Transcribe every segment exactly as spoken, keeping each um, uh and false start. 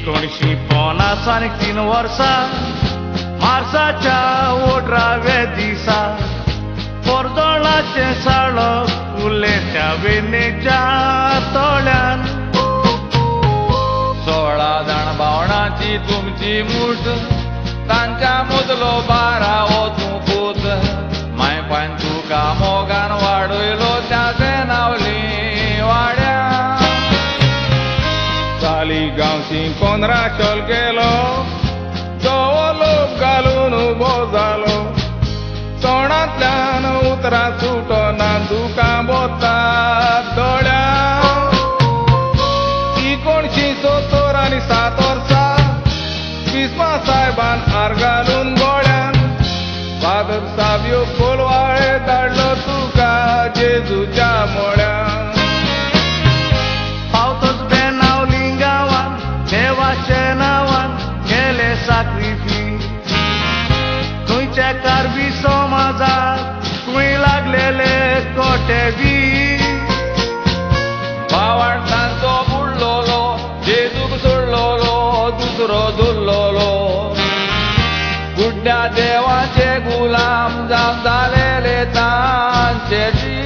एकोणीसशे पन्नास आणि तीन वर्षा मार्साच्या ओडराव्या दिसा पोरजोळाचे साळक उरले त्या वेनेच्या तळ्यान सोळा जाण भावणाची तुमची मूठ तांच्या मदलो बारा वचूं पूत माय पान तुका मोगान वाडयलो त्याचे नावली वाड्या साली गांवची पंदरा शोल केलो तो लोक घालून उबो जालो तोंडांतल्यान उतरां सुटना तुका बोता दोळ्या एकोणशे सत्तर आनी सात वर्सां विस्मा साहेबान हार घालून गोळ्यान फादर साबियो कोलवाळे धाडलो तुका जेजूच्या मोळ्यान पावतोच बेनावली गांवान देवाचे नांवान केले साक्रिफीस थंयचे कारबी समाजाक खंय लागलेले कोटे बी भावार्थांचो बुडलोलो जेजूक सोडलोलो दुसरो धुल्लोलो गुड्ड्या देवाचे गुलाम जावन जालेले तांचे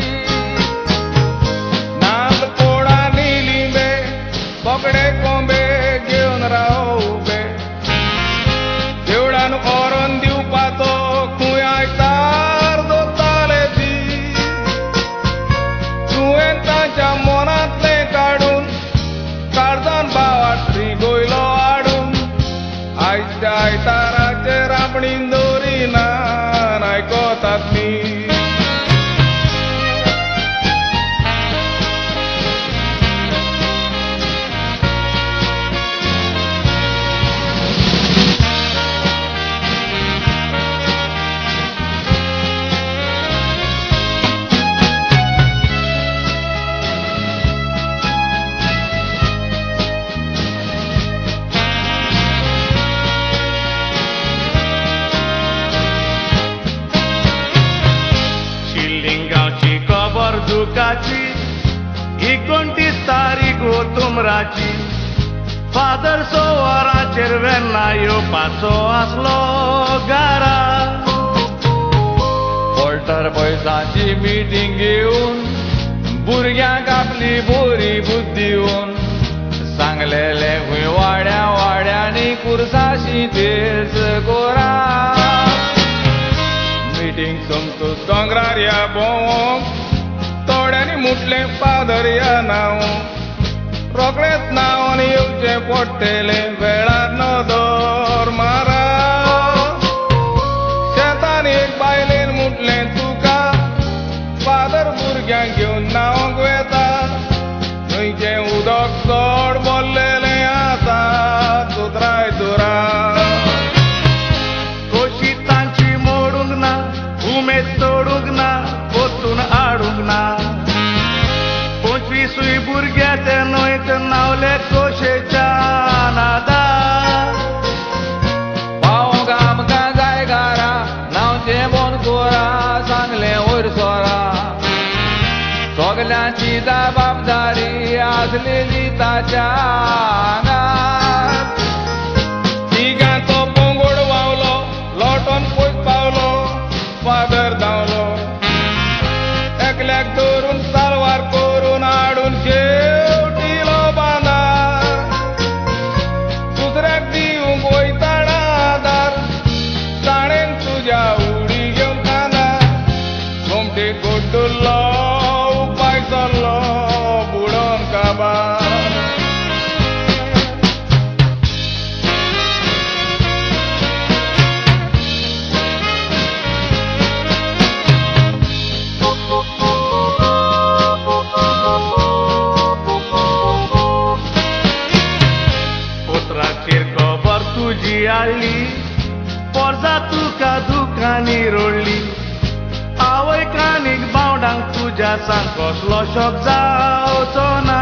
नाल पोळा निलिंबे बोकडे कोंबे घेवन राव उबे देवळान ओरोन दिवपाचो खंय आयतार दोताले ती तुवें तांच्या मनांतले काडून काळजान भावार्थी गोयलो हाडून आयच्या आयताराचे राबणी दवरिना आयकोतात न्ही शिल्लिंगाची खबर दुखाची एकोणतीस तारीख तुमराची फादर सोवाराचेर वेन्ना येवपाचो आसलो गारा पोल्टर पयसांची मिटींग घेवन भुरग्यांक आपली बरी बुद्धी दिवन सांगलेले खंय वाड्या वाड्यांनी कुर्साशी तेच गोरा मिटींग सोमतूच दोंगरार या भोंवोंक थोड्यांनी मुटलें फादर या नांव रोखडेंच नांवांनी येवचें पडटलें वेळार नदर मारा शेतान एक बायलेन मुटलें तुका फादर भुरग्यांक घेवन नांवांक वेता थंयचें उदक चड भरलेलें आसा सुत्राय दुरा उमेद तोडूंक ना परतून हाडूंक ना पंचवीसूय भुरगे ते न्हंयत नावले कोशेच्या नादार पावोंक आमकां जाय गारा नांवचें बोनकोरा सांगलें वयर सोरा सगल्यांची जबाबदारी आसलेली ताच्या आंगार तिगांचो पोंगोड वावलो लोटोन पयस पावलो फादर धांवलो एकल्याक धरून सालवार करून हाडून शेवटिलो बांदार दुसऱ्याक दिवंक वयताना आदार ताणेन तुज्या उडी घेवन कांदार सोमटे कोड्डुल्लो उपाय चल्लो बुडोवन काबार तुजी हाडली पोरजा तुका दुखांनी रोडली आवय कानीक बावडांक तुज्या सांग कसलो शॉक जावचो ना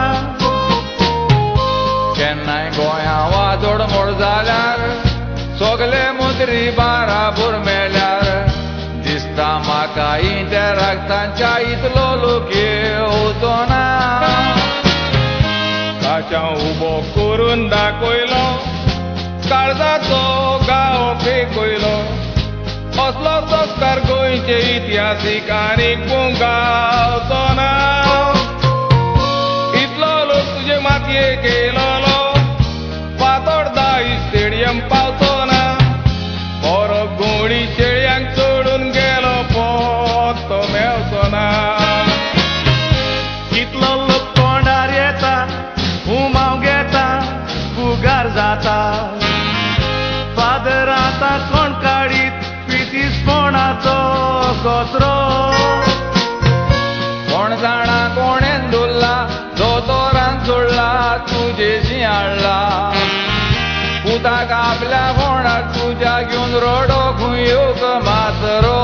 केन्नाय गोंया वाजोड मोड जाल्यार सगले मंत्री बाराबोर मेल्यार दिसता म्हाका इंट्या रक्तांच्या इतलो लोक येवचो ना ताच्या उबो करून दाखयलो काळजाचो गांव पेकयलो असलो संस्कार गोंयचे इतिहासीक आनी गांवचो ना इतलो लोक तुजे मातयेक येयलोलो फातोर्डा स्टेडियम पावचो ना बरो गोंडी शेळयांक सोडून गेलो पोत तो मेवचो ना कितलो लोक तोंडार येता उमाव घेता फुगार जाता फादर आतां कोण काडीत पितीसपणाचो कचरो कोण जाणा कोणें दवरला दोतोरान सोडला तुजेशी हाडला पुताक आपल्या फोंडार तुज्या घेवन रोडो खंय येवक मातरो